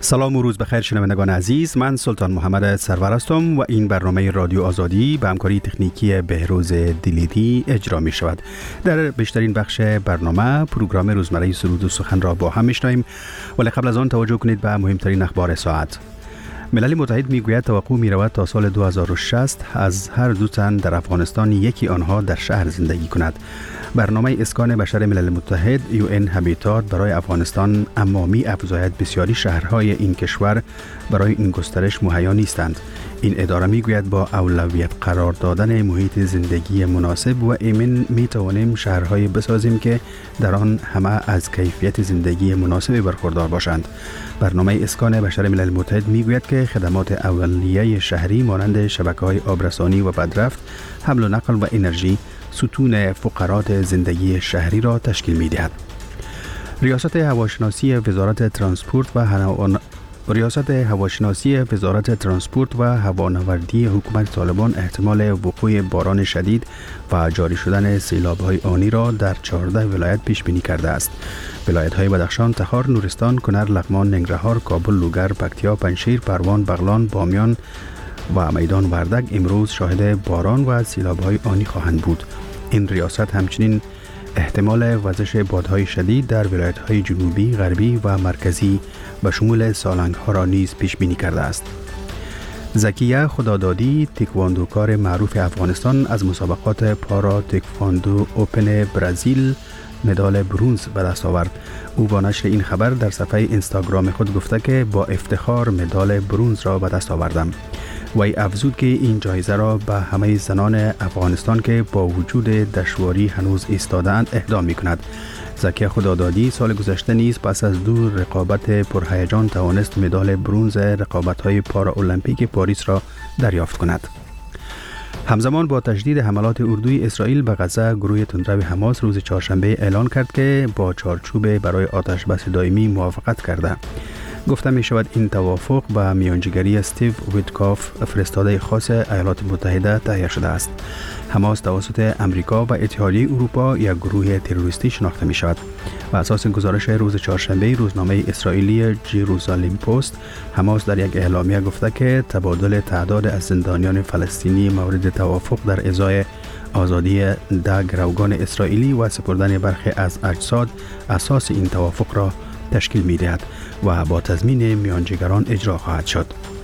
سلام و روز بخیر شنوندگان عزیز، من سلطان محمد سرور هستم و این برنامه رادیو آزادی به همکاری تکنیکی بهروز دلیری اجرا می شود. در بیشترین بخش برنامه پروگرام روزمره سرود و سخن را با هم میشنویم، ولی قبل از آن توجه کنید به مهمترین اخبار ساعت. ملل متحد میگوید توقع می رود تا سال 2060 از هر دو تن در افغانستان یکی آنها در شهر زندگی کند. برنامه اسکان بشر ملل متحد UN هابیتات برای افغانستان اما می افزاید بسیاری شهرهای این کشور برای این گسترش مهیا نیستند. این اداره می گوید با اولویت قرار دادن محیط زندگی مناسب و ایمن می توانیم شهرهای بسازیم که در آن همه از کیفیت زندگی مناسب برخوردار باشند. برنامه اسکان بشر ملل متحد می گوید که خدمات اولیه شهری مانند شبکه‌های آبرسانی و بدرفت، حمل و نقل و انرژی ستون فقرات زندگی شهری را تشکیل می دهد. ریاست هواشناسی وزارت ترانسپورت و هوانوردی حکومت طالبان احتمال وقوع باران شدید و جاری شدن سیلاب‌های آنی را در 14 ولایت پیش بینی کرده است. ولایت‌های بدخشان، تخار، نورستان، کنر، لغمان، ننگرهار، کابل، لوگر، پکتیا، پنجشیر، پروان، بغلان، بامیان و میدان وردک امروز شاهد باران و سیلاب‌های آنی خواهند بود. این ریاست همچنین احتمال وزش بادهای شدید در ولایت‌های جنوبی، غربی و مرکزی به شمول سالنگ‌ها را نیز پیش بینی کرده است. زکیه خدادادی، تکواندوکار معروف افغانستان، از مسابقات پارا تکواندو اوپن برزیل مدال برنز به دست آورد. او با نشر این خبر در صفحه اینستاگرام خود گفته که با افتخار مدال برنز را به دست آوردم. وی افزود که این جایزه را به همه زنان افغانستان که با وجود دشواری هنوز ایستاده‌اند اهدا می‌کند. زکیه خدادادی سال گذشته نیز پس از دو رقابت پرهیجان توانست مدال برنز رقابت‌های پارا المپیک پاریس را دریافت کند. همزمان با تشدید حملات اردوی اسرائیل به غزه، گروه تندرو حماس روز چهارشنبه اعلان کرد که با چارچوب برای آتش بس دائمی موافقت کرده. گفته می شود این توافق به میانجیگری استیو ویتکاف، فرستاده خاص ایالات متحده، تهیه شده است. حماس توسط امریکا و اتحادیه اروپا یک گروه تروریستی شناخته می شود. بر اساس گزارش روز چهارشنبه روزنامه اسرائیلی جروزالم پست، حماس در یک اعلامیه گفته که تبادل تعداد از زندانیان فلسطینی مورد توافق در ازای آزادی 10 گروگان اسرائیلی و سپردن برخی از اجساد اساس این توافق را تشکیل می دهد و با تضمین میانجیگران اجرا خواهد شد.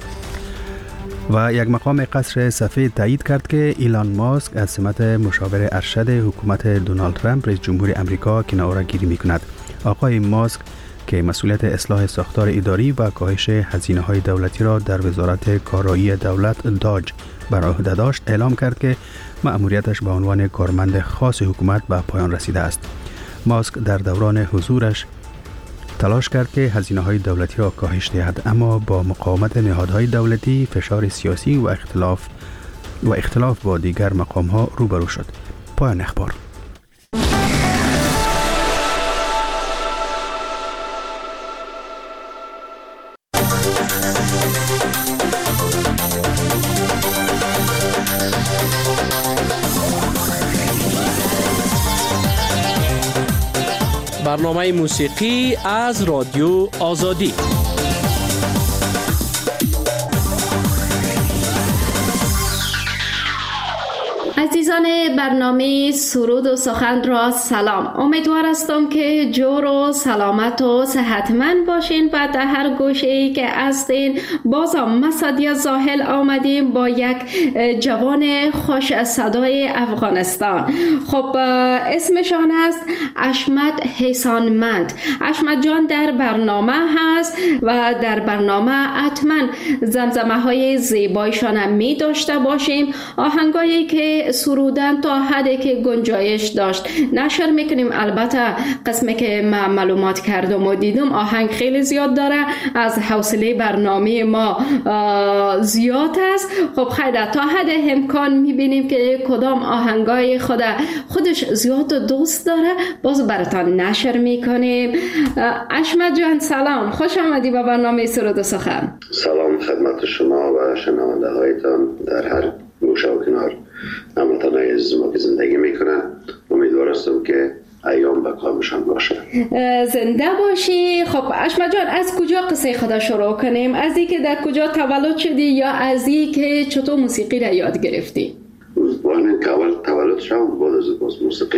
و یک مقام قصر سفید تایید کرد که ایلان ماسک از سمت مشاور ارشد حکومت دونالد ترامپ رئیس جمهور امریکا کناره‌گیری می کند. آقای ماسک که مسئولیت اصلاح ساختار اداری و کاهش هزینه‌های دولتی را در وزارت کارایی دولت داج بر عهده داشت، اعلام کرد که مأموریتش به عنوان کارمند خاص حکومت به پایان رسیده است. ماسک در دوران حضورش تلاش کرد که هزینه‌های دولتی را کاهش دهد، اما با مقاومت نهادهای دولتی، فشار سیاسی و اختلاف با دیگر مقام‌ها روبرو شد. پایان اخبار. برنامه موسیقی از رادیو آزادی. عزیزان برنامه سرود و سخن را سلام. امیدوار هستم که جور و سلامت و صحتمند باشین و در هر گوشه‌ای که هستین. بازم ما سادیا زاهل آمدیم با یک جوان خوش صدای افغانستان. خب اسمشان است اشمت حسانمند. اشمت جان در برنامه هست و در برنامه حتما زمزمه های زیبایشان می داشته باشیم. آهنگایی که سرودن تا حدی که گنجایش داشت نشر میکنیم. البته قسمی که ما معلومات کردم و دیدم آهنگ خیلی زیاد داره، از حوصله برنامه ما زیاد است. خب خیلی تا حد امکان میبینیم که کدام آهنگای خودش زیاد دوست داره باز براتان نشر میکنیم. اشمت جان سلام، خوش آمدی به برنامه سرود و سخن. سلام خدمت شما و شنونده هایتان در هر گوشه و کنار هموطنان عزیز ما که زندگی میکنن. امیدوار هستم که ایام به کامشان باشه. زنده باشی. خب اشمت جان، از کجا قصه خدا شروع کنیم؟ از این که در کجا تولد شدی یا از این که چطور موسیقی را یاد گرفتی؟ این که اول تولد شدم بعد از باز موسیقی.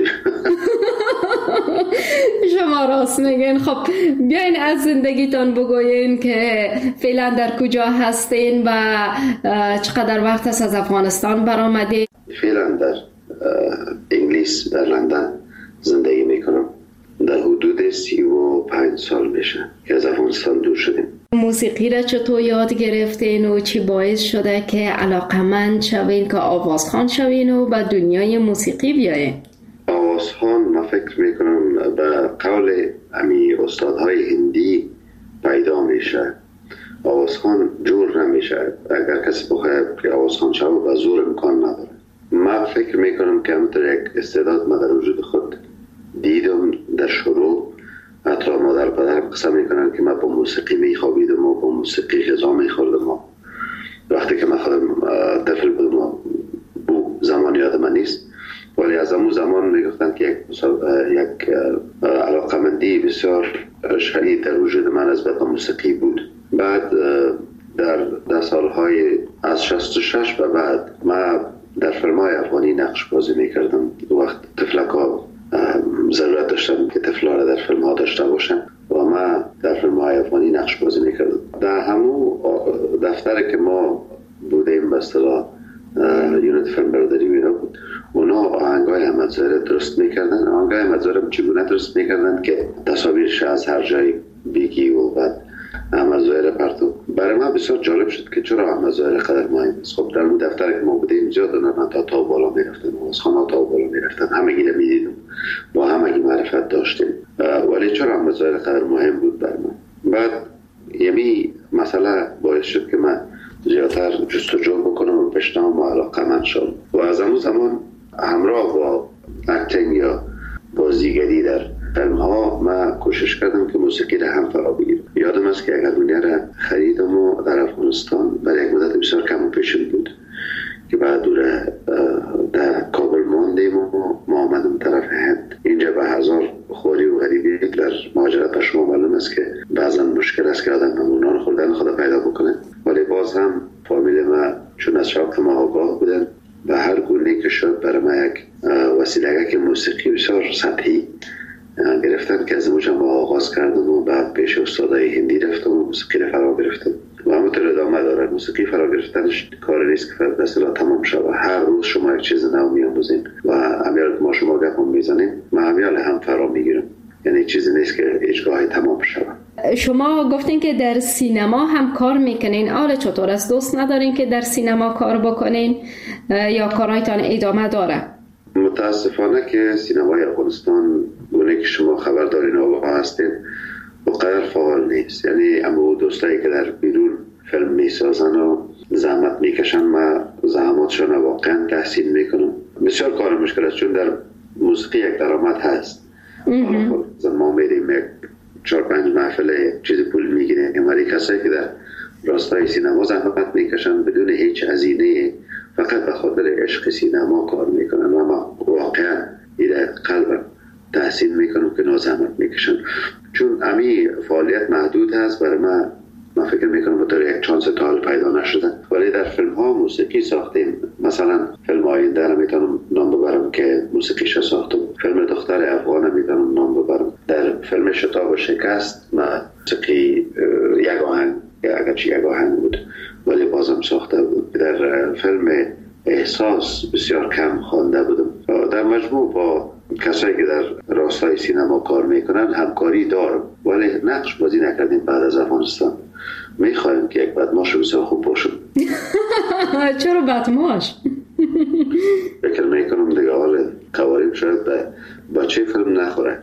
شما راست میگین. خب بیاین از زندگیتان بگوین که فعلا در کجا هستین و چقدر وقت است از افغانستان برآمدید؟ فعلا در انگلیس، در لندن زندگی میکنم. در حدود 35 سال میشه که از افغانستان دور شدیم. موسیقی را چطور یاد گرفتین و چی باعث شده که علاقمند شوین که آوازخوان شوین و به دنیای موسیقی بیاین؟ آوازخوان من فکر میکنم به قول امی استادهای هندی پیدا میشه. آوازخوان جور نمیشه. اگر کسی بخواد که آوازخوان شود به زور امکان نداره. من فکر میکنم که همونطور یک استعداد من در وجود خود دیدم در شروع. حتی مادر پدرم قسم میکنن که من با موسیقی میخوابیدم و با موسیقی غذا میخوردم. وقتی که من خودم طفل بودم زمان یاد من نیست، ولی از همون زمان میگفتن که یک علاقمندی بسیار شدید در وجود من از به موسیقی بود. بعد در سالهای از 66 به بعد من در فیلم‌های افغانی نقش بازی میکردم. وقت طفلکا ضرورت داشتم که طفلا را در فیلم ها داشته باشن و من در فیلم های افغانی نقش بازی میکردم. در همون دفتر که ما بودیم به اصطلاح یونیت فیلم برداری میرا بود، اونا آهنگای احمد ظاهر درست میکردن. آهنگای احمد ظاهر چگونه درست میکردن که تصاویرش از هر جای بگی و بعد احمد ظاهر پرتو. برای من بسیار جالب شد که چرا احمد ظاهر قدر مهم است. خب در اون دفتر که ما بودیم زیاد اونا تا بالا میرفتن و از خانه تا بالا میرفتن، همگی رو میدیدم و همگی معرفت داشتیم، ولی چرا احمد ظاهر قدر مهم بود برای من. بعد یمی مسئله باعث شد که من زیادتر جستجو بکنم و بشنوم و علاقه‌مند شدم و از همون زمان همراه با اکتینگ یا بازیگری در فیلم ها من کوشش کردم که موسیقی را هم فرا بگیرم. یادم است که یک هارمونیه را خریدم و در افغانستان برای یک مدت بسیار کم و پیشم بود که بعد دوره در کابل ماندیم و ما آمدم طرف هند. اینجا به هزار خوری و غریبی در مهاجرت به شما معلوم است که بعضا مشکل است که آدم نمونان خوردن خدا پیدا بکنه، ولی باز هم فامیل ما چون از شوق ما آگاه بودن و هر گونه که شد برای ما یک وسیله که موسیقی بسیار سطحی گرفتن که از موجم آغاز کردم و بعد پیش استادای هندی رفتم و موسیقی رو فرا گرفتم و همونطور ادامه داره. موسیقی فرا گرفتنش کار نیست که به اصطلاح تمام شود. هر روز شما یک چیز نو می‌آموزین و همیال ما شما گپ میزنیم و همیال هم فرا میگیرم. یعنی چیزی نیست که هیچگاه تمام شود. شما گفتین که در سینما هم کار میکنین. آره چطور است؟ دوست ندارین که در سینما کار بکنین یا کارهایتان ادامه داره؟ متاسفانه که سینمای افغانستان گونه که شما خبر دارین آقا هستین بقدر فعال نیست. یعنی اما دوستایی که در بیرون فیلم میسازن و زحمت میکشن ما زحماتشون واقعا تحسین میکنم. بسیار کار مشکل است چون در موسیقی یک درآمد هست. ما میریم یک 4-5 محفل چیز پول میگیریم، ولی کسایی که در راستای سینما زحمت میکشن بدون هیچ هزینه فقط به خاطر عشق سینما کار میکنن و ما واقعا ایره قلبم تحسین میکنم که نه زحمت میکشن. چون امی فعالیت محدود هست برای من فکر میکنم بطور یک چانس تا حال پیدا نشدن. ولی در فیلم ها موسیقی ساختیم. مثلا فیلم آینده رو میتونم نام ببرم که موسیقیش ساختم. فیلم دختر افغان میتونم نام ببرم. در فیلم شتاب شکست من موسیقی یک آهنگ اگرچه یک آهنگ بود ولی بازم ساخته بود. در فیلم احساس بسیار کم خوانده بودم. در مجموع با کسایی که در راستای سینما کار میکنن همکاری دارم ولی نقش بازی نکردیم. بعد از افغانستان میخوایم که یک بدماش بسیار خوب باشم. چرا بدماش؟ فکر میکنم دیگه حال قواریم شاید به بچه فیلم نخوره.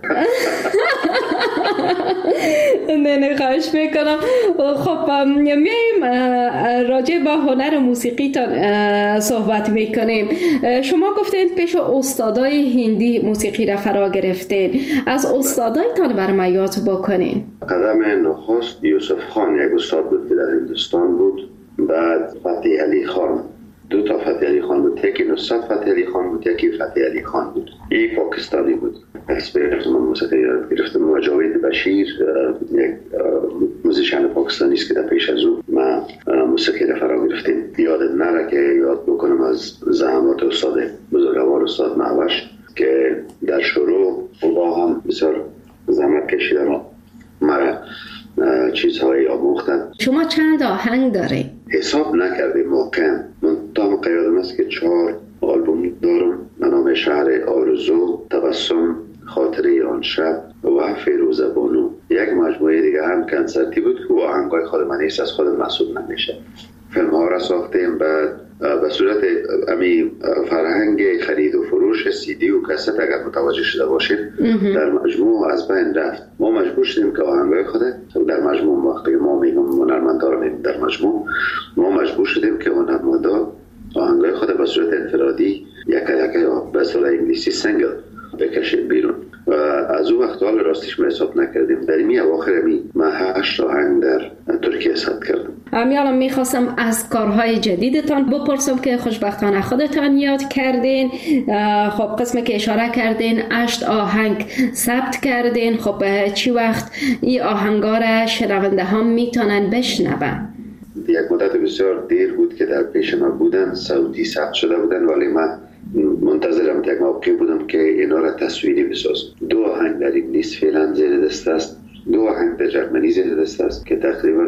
نه خواهش میکنم. خب میایم راجع به هنر موسیقی تان صحبت میکنیم. شما گفتین پیش استادای هندی موسیقی را فرا گرفتین. از استادای تان برام یاد بکنین. قدم نخست یوسف خان یک استاد بود که در هندوستان بود. بعد فتح علی خان، 2 تا فتح علی خان بود. یکی نصرت فتح علی خان بود، یکی فتح علی خان بود. یک پاکستانی بود. تصویر گرفتم، موسیقی یاد گرفتم و جاوید بشیر یک موزیشن پاکستانی است که در پیش از او من موسیقی را فرا گرفتیم. یادم نره که یاد بکنم از زحمات استاد بزرگوار استاد معوش که در شروع با هم بسیار زحمت کشیدن و مرا چیزهایی آموختن. شما چند آهنگ داره؟ حساب نکردیم واقعا. من تا قیادم است که 4 آلبوم دارم به نام شهر آرزو، تبسم، خاطره آن شب و فیروزه بانو. یک مجموعه دیگه هم کنسرتی بود که آهنگای خود من نیست، از خود محسوب نمیشه. فیلم ها را ساختیم بعد به صورت امی فرهنگ خرید و فروش سی دی و کست اگر متوجه شده باشید در مجموع از بین رفت. ما مجبور شدیم که آهنگای خود در مجموع وقتی ما میگم هنرمندا در مجموع ما مجبور شدیم که هنرمندا آهنگای خود به صورت انفرادی یک به اصطلاح انگلیسی سینگل بکشیم بیرون و از اون وقت حال راستیش ما حساب نکردیم. در این اواخر من 8 آهنگ در ترکیه ثبت کردم. الان میخواستم از کارهای جدیدتان بپرسم که خوشبختانه خودتان یاد کردین. خب قسمی که اشاره کردین 8 آهنگ ثبت کردین. خب چی وقت این آهنگا را شنونده ها میتونن بشنون؟ یک مدت بسیار دیر بود که در پیش ما بودن، صوتی ثبت شده بودن، ولی من منتظرم یک موقع بودم که اینا را تصویری بسازم. 2 آهنگ در انگلیس فعلا زیر دست است، 2 آهنگ در جرمنی زیر دست است که تقریبا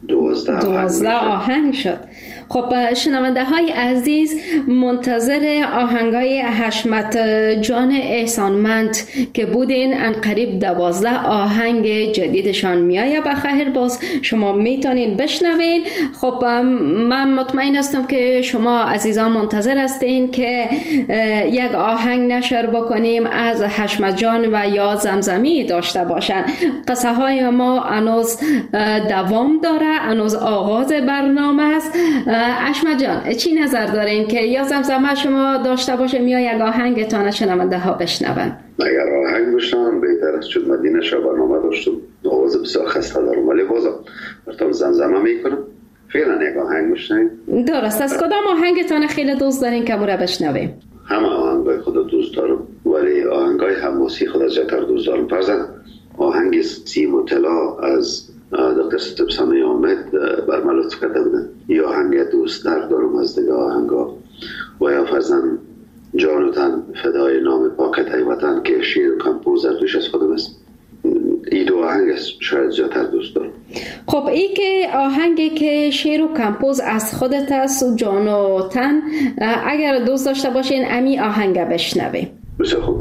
12 آهنگ شد. خب شنونده های عزیز منتظر آهنگای حشمت جان احسانمند که بودین، ان قریب 12 آهنگ جدیدشان میایه بخیر، باز شما میتونین بشنوین. خب من مطمئن هستم که شما عزیزان منتظر هستین که یک آهنگ نشر بکنیم از حشمت جان و یا زمزمی داشته باشن. قصه های ما هنوز دوام داره، هنوز آغاز برنامه است. حشمت جان چی نظر دارین که یا زمزمه شما داشته باشه یا یک آهنگتان شنونده ها بشنون؟ اگر آهنگ بشنون بهتر است، چون مدینه شب برنامه داشتم آواز بسیار خسته دارم، ولی بازم براتون زمزمه میکنم. فعلا یک آهنگ بشنویم. درست. از کدام آهنگتان خیلی دوست دارین که برای بشنویم؟ همه آهنگای خود دوست دارم، ولی آهنگای حماسی خود از جتر دوست دارم. فرضاً آهنگ سیم و طلا از دکتر ستبسانی آمد بر من لطف کرده بودن. یا آهنگ دوست دارم از دیگه آهنگا و یا فرزن جان و تن فدای نام پاکت وطن که شیر و کمپوزر توش از خودم است. این 2 آهنگ است شاید زیادتر دوست دارم. خب این که آهنگی که شیر و کمپوز از خودت است جان و تن، اگر دوست داشته باشین امی آهنگ بشنویم. بسیار خوب.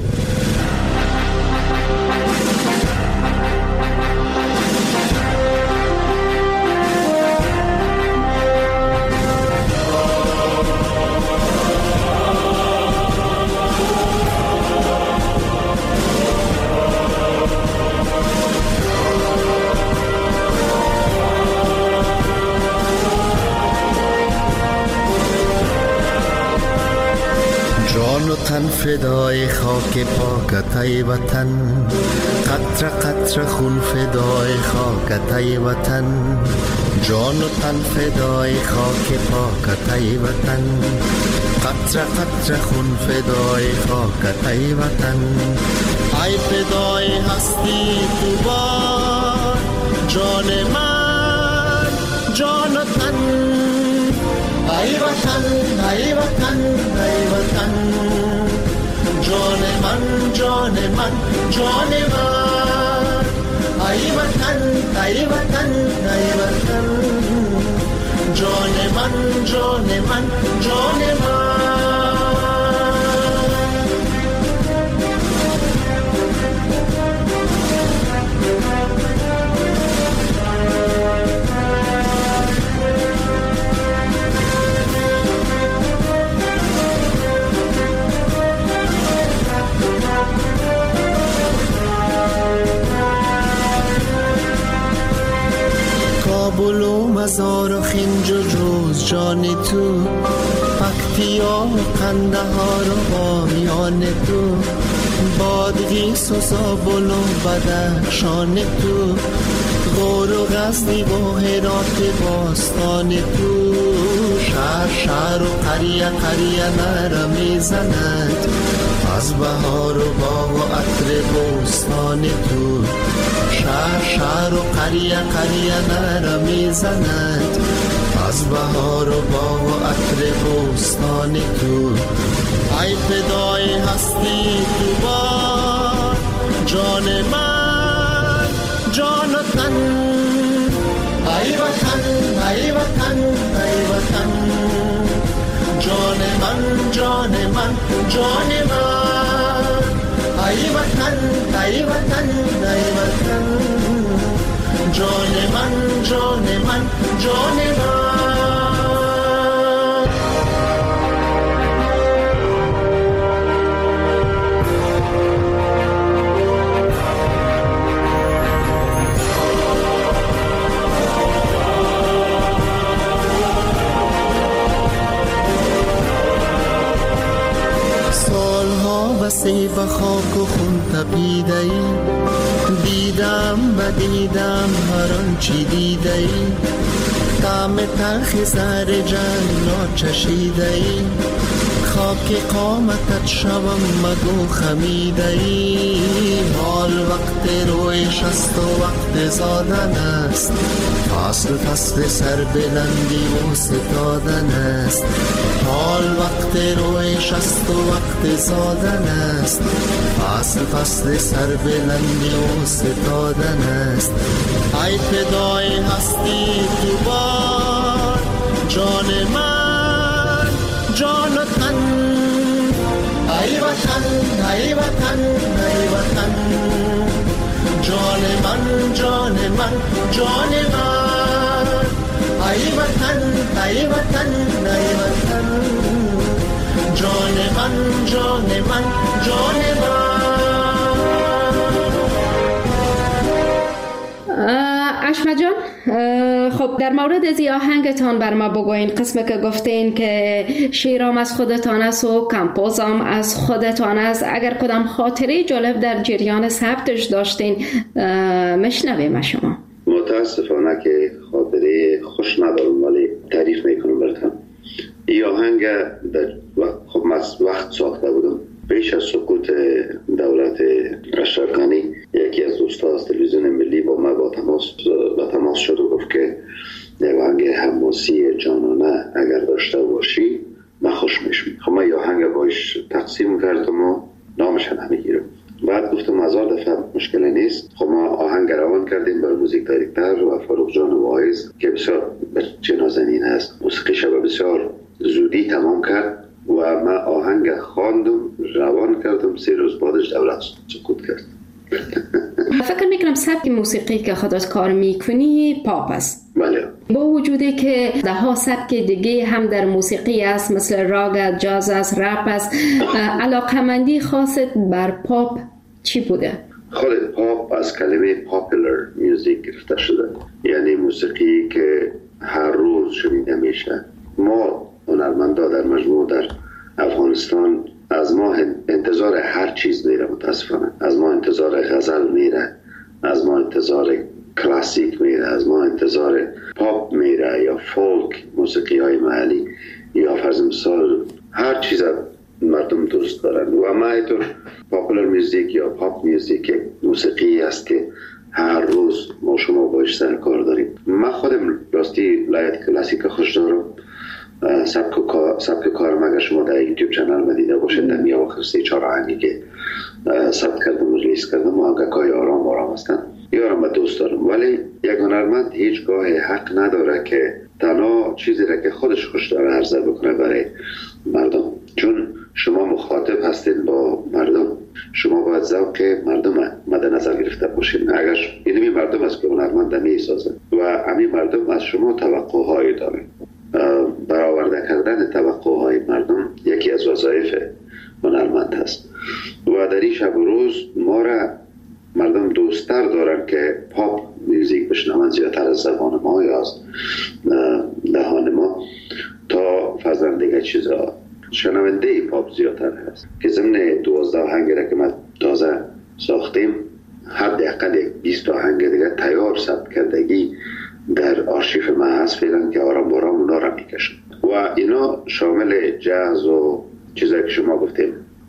تن فدای خاک پاکتای وطن، قطره قطره خون فدای خاکتای وطن. جان و تن فدای خاک پاکتای وطن، قطره قطره خون فدای خاکتای وطن. ای فدای هستی تو بار جان من، جان و تن. ای وطن، ای وطن، ای وطن، جان من، جان من، جان من. ای وطن، ای وطن، ای وطن، جان من، جان من، جان من. کابل و مزار و خنج و جوز جان تو، پکتیا و قندهار و بامیان تو، بادغیس و زابل و بدخشان تو، غور و غزنی و هرات باستان تو. شهر شهر و قریه قریه نره میزند، از بهار و باغ و عطر بوستان تو. شهر و قریه نره میزند از بهار و باغ و عطر بوستان تو. ای فدای هستی تو بار جان من جان و تن. ای وطن ای وطن ای وطن جان من جان من جان من. ای وطن ای وطن ای وطن جان من جان من جان من. بسی به خاک و خون تپیده ای، دیدم و دیدم هر آنچی دیده ای. طعم تلخ زهر جنات چشیده ای، خاک قامتت شوم مگو خمیده ای. حال وقت رویش است و وقت زادن است، فصل سر بلندی و ستادن است. حال وقت رویش است و وقت زادن است، فصل سر بلندی و ستادن است. ای فدای هستی تو بار جان من جان و تن. ای وطن ای وطن ای وطن جان من جان من جان من. ای وطن ای وطن ای وطن جان من جان من جان من. اشمت جان، خب در مورد از آهنگتان بر ما بگوین. قسم که گفتین که شیرام از خودتان است و کمپوزم از خودتان است، اگر کدام خاطره جالب در جریان ثبتش داشتین مشنویم شما. متاسفانه که خاطره خوش ندارم ولی تعریف میکنم براتون. این آهنگ خب من وقت ساخته بودم پیش از سقوط دولت اشرف غنی. یکی از دوستان از تلویزیون ملی با ما با تماس شد و گفت که یک آهنگ حماسی جانانه اگر داشته باشی من خوش میشم. خب من این آهنگ باش تقسیم کردم و نامش نمیگیرم. بعد گفتم هزار دفعه مشکل نیست. خب ما آهنگ روان کردیم بر موزیک دایرکتور و فاروق جان واعظ که بسیار بچه نازنین است. موسیقیش بسیار زودی تمام کرد و من آهنگ خواندم روان کردم. 3 روز بعدش دولت سقوط کرد. فکر میکنم سبک موسیقی که خودت کار میکنی پاپ است. بله. با وجودی که ده ها سبک دیگه هم در موسیقی است، مثل راگ، جاز است، رپ است، علاقمندی خاصت بر پاپ چی بوده؟ خود پاپ از کلمه پاپولار میوزیک گرفته شده، یعنی موسیقی که هر روز شنیده میشه. ما هنرمندا در مجموع در افغانستان از ما انتظار هر چیز میره. متاسفانه از ما انتظار غزل میره، از ما انتظار کلاسیک میره، از ما انتظار پاپ میره یا فولک، موسیقی های محلی، یا فرض مثال هر چیز مردم دوست دارن. و ما اینطور پاپولار میوزیک یا پاپ میوزیک موسیقی است که هر روز ما شما باش سر کار داریم. من خودم راستی لایت کلاسیک خوش دارم. سبک کارم اگر شما در یوتیوب چنل مدیده باشید در میان آخر 3-4 آهنگی که ثبت کردم و ریلیز کردم آهنگای آرام هستن. یارم دوست دارم، ولی یک هنرمند هیچگاه حق نداره که تنها چیزی را که خودش خوش داره عرضه بکنه برای مردم. چون شما مخاطب هستید با مردم، شما باید ذوق مردم مد نظر گرفته باشید. اگر اینمی مردم است که هنرمند میسازه و همین مردم از شما توقع‌هایی داره. برآورده کردن توقع‌های مردم یکی از وظایف هنرمند هست و در این شب و روز ما را مردم دوست‌تر دارن که پاپ میوزیک بشنون زیادتر از زبان ما یا از دهان ما تا فرضاً دیگه چیزا. شنونده پاپ زیادتر هست که ضمن 12 آهنگ را که ما تازه ساختیم حداقل 20 آهنگ دیگه تیار ثبت کردگی در آرشیف ما هست فعلا که آرام اونا را میکشن و اینا شامل جاز و چیزایی که شما گفتیم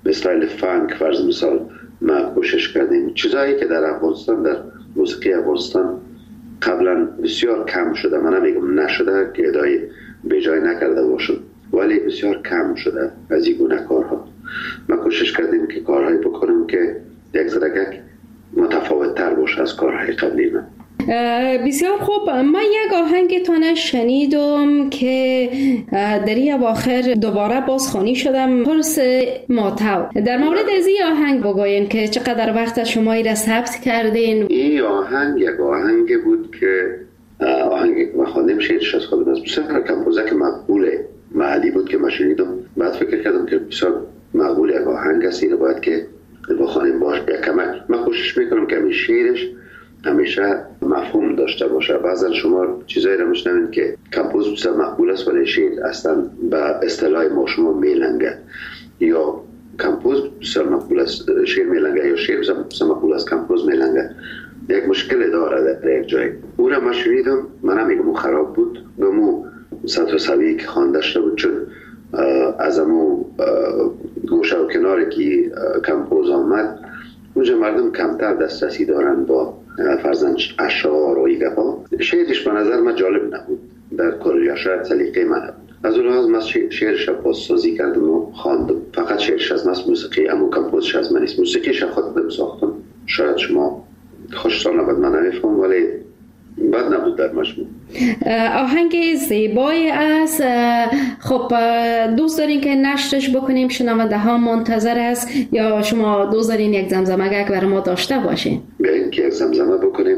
مثل فانک فرض مثال ما کوشش کردیم. چیزایی که در افغانستان، در موسیقی افغانستان قبلا بسیار کم شده، من نمیگم نشده که ادای به جای نکرده باشم، ولی بسیار کم شده از این گونه کارها. ما کوشش کردیم که کارهایی بکنیم که یک ذره متفاوت تر باشه از کارهای قبلی من. بسیار خوب. ما یک آهنگتان شنیدم که در این اواخر دوباره بازخوانی شدم، پرس ماتو. در مورد از این آهنگ بگوین که چقدر وقت شما را ثبت کردین؟ این آهنگ یک آهنگ بود که آهنگ ما خواندیم، شعرش از خودم است. بسیار کمپوزر مقبوله محلی بود که ما شنیدم. بعد فکر کردم که بسیار مقبول یک آهنگ است، اینو باید که بخوانیم باش یک کمک. من کوشش میکنم که شعرش همیشه مفهوم داشته باشه. بعضا شما چیزایی رو میشنوید که کمپوز بسیار مقبول است ولی شعر اصلا به اصطلاح ما شما میلنگه، یا کمپوز بسیار مقبول است شعر میلنگه، یا شعر بسیار مقبول است کمپوز میلنگه. یک مشکل داره در یک جای. او را من شنیدم، من نمیگم او خراب بود، گمو سطر سویی که خوانده شده بود، چون از امو گوشه و کناری که کمپوز آمد اونجا مردم کمتر دسترسی دارن با فرزن اشعار و ایگفا. شعرش به نظر من جالب نبود، در کار شاید سلیقه من نبود. از اون لحاظ من شعرش بازسازی کردم و خواندم. فقط شعرش از من موسیقی، اما کمپوزش از من نیست. موسیقیش خودم ساختم. شاید شما خوشتان نبود، من نمیفهم، ولی بد نبود در مجموع. آهنگ زیبایی است. خب دوست دارین که نشرش بکنیم؟ شنونده ها منتظر است، یا شما دوست دارین یک زمزمه برای ما داشته باشین؟ بیایید که یک زمزمه بکنیم.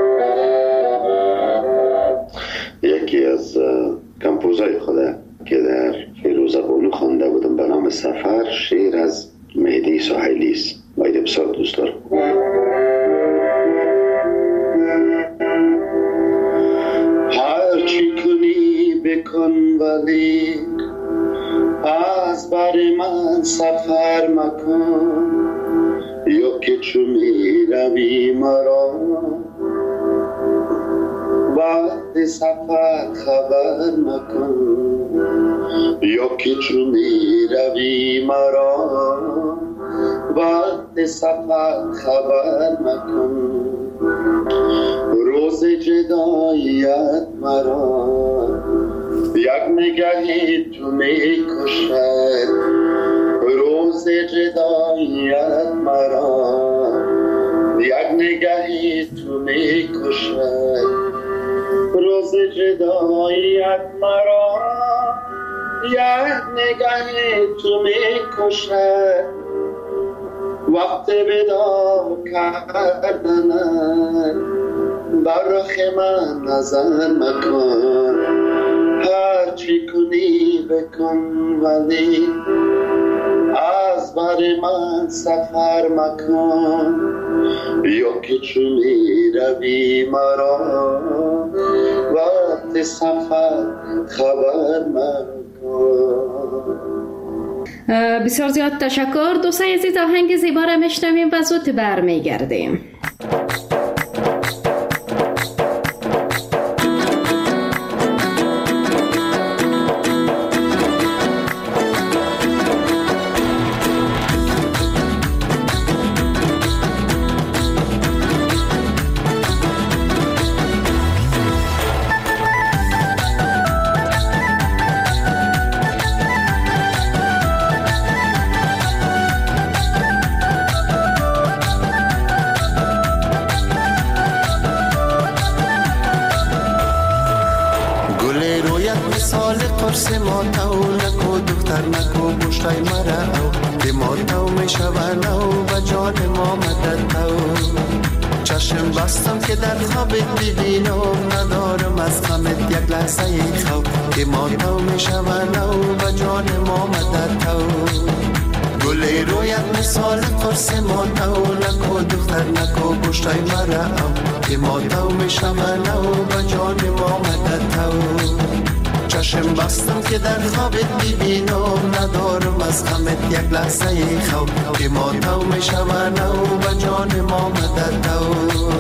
یکی از کمپوزای خدا که در فیروزبانو خوانده بودم به نام سفر، شعر از مهدی ساحلی است. باید بسیار دوست دارم. هر چی کنی بکن ولی از بر من سفر مکن، یا که چو می روی مرا وقت سفر خبر مکن، یا که چو می روی مرا وقت سفر خبر مکن. روز جداییت مرا یک نگهی تو می کشد، روز جداییت مرا یک نگهی تو می کشد، روز جداییت مرا یک نگهی تو می کشد. وقت ودا کردن بر رخ من نظر مکن، هر چی کنی بکن ولی از بر من سفر مکن، یا که چون می روی مرا وقت سفر خبر مکن. بسیار زیاد تشکر. دوستان عزیز، آهنگ زیبا را میشنویم و زود برمیگردیم. قرص ماتو نکو دختر نکو بوشتای مرا او که ماتو میشوه نو و جان ما مدد او. چشم بستم که در خوابت ببینم، ندارم از غمت یک لحظه خواب که ماتو میشوه نو و جان ما مدد او. گل رویت مثال قرص ماتو نکو دختر نکو بوشتای مرا او که ماتو میشوه نو و جان ما مدد او. چشم بستم که در خوابت ببینم، ندارم از غمت یک لحظه خواب که ماتو میشوه نو و جان ما مدد او.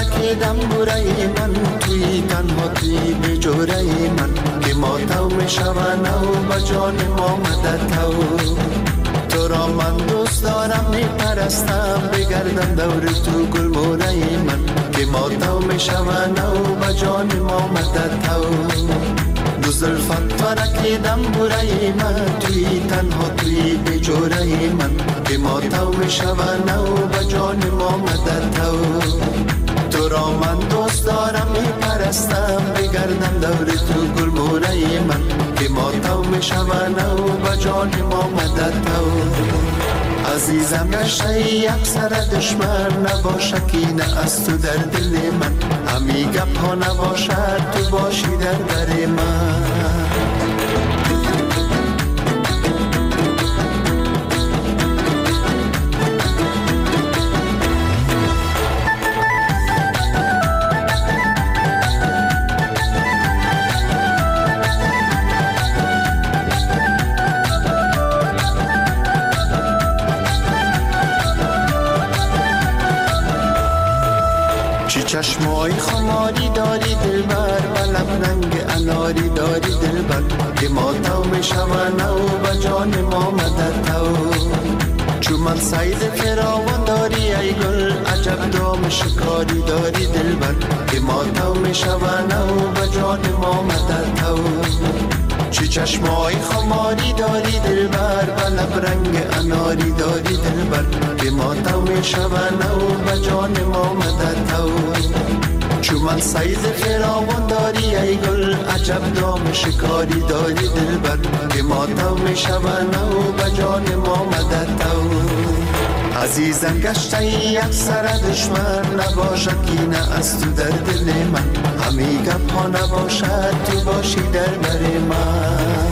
ترکیدم برای من توی تنها توی بجوره من که ما تو میشون و با جان ما مدد تو را من دوست دارم میپرستم بگردم دور تو گل موره من که ما تو میشون و با جان ما مدد دو زلفت ترکیدم برای من توی تنها توی بجوره من که ما تو میشون و با جان ما مدد تو را من دوست دارم میپرستم بگردم دور تو گل موره من که ما تو میشون و با جان ما مدد عزیزم گشته یک سر دشمن نباشه کینه از تو در دل من همی گپ ها نباشد تو باشی در من چشمای خماری داری دلبر بلب رنگ اناری داری دلبر که ما تو میشون و با جان ما مدد چون من سید فراوان داری ای گل عجب دام شکاری داری دلبر که ما تو میشون و با جان ما مدد چی چشمای خماری داری دلبر بلب رنگ اناری داری دلبر که ما تو میشون و با جان ما مدد چون من سیز فراوان داری ای گل عجب دام شکاری داری دلبر که ما تو میشون و با جان ما مدد عزیزم گشته یک سر دشمن نباشه کینه از تو در دل من همی گپ ها نباشد تو باشی در بر من